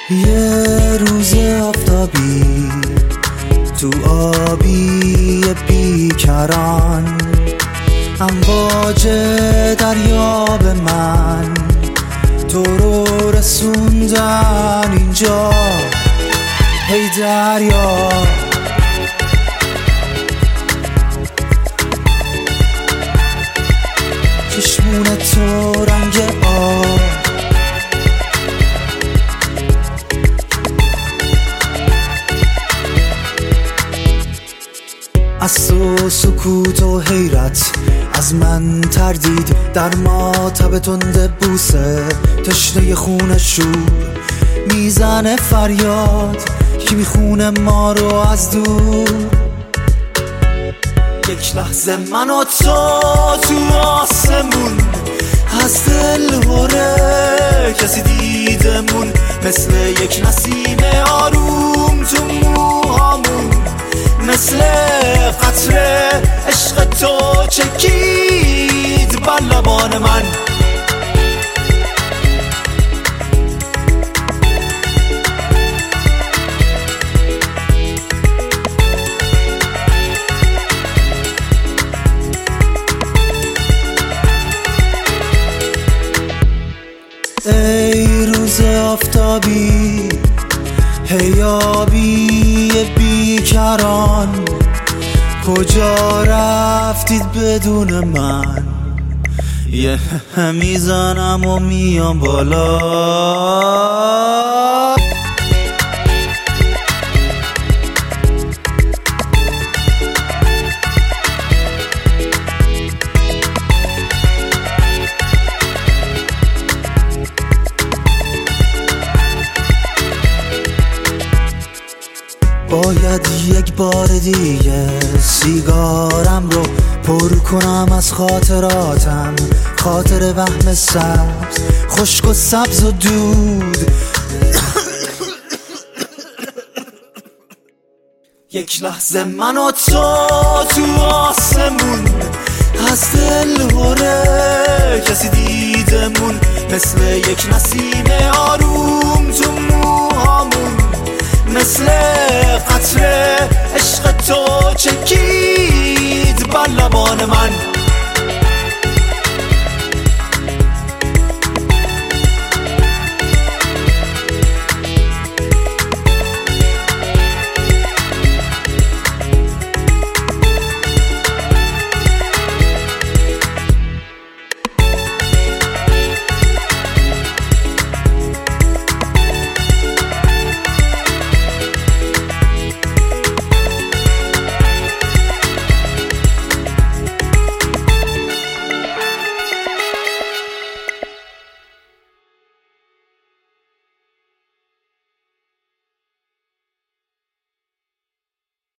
یه روز آفتابی تو آبی بیکران، امواج دریا به من تو رو رسوندن اینجا. هی دریا چشمون تو رنگ آب، از تو سکوت و حیرت از من تردید، در ماتب تند بوسه تشنه خون شور میزنه فریاد، کی میخونه ما رو از دور. یک لحظه من و تو آسمون، از دل هره کسی دیدمون، مثل یک نسیم آروم تو موهامون، مثل قطره عشق تو چکید بر لبان من. ای روز آفتابی، هی آبی بیکران، کجا رفتید بدون من؟ یه میزنم و میام بالا. باید یک بار دیگه سیگارم رو پر کنم از خاطراتم، خاطر وهم سبز، خشک و سبز و دود. یک لحظه من و تو آسمون، از دل هره کسی دیدمون، مثل یک نسیم آروم تو موهامون، مثل قطره عشق تو چکید بر لبان من.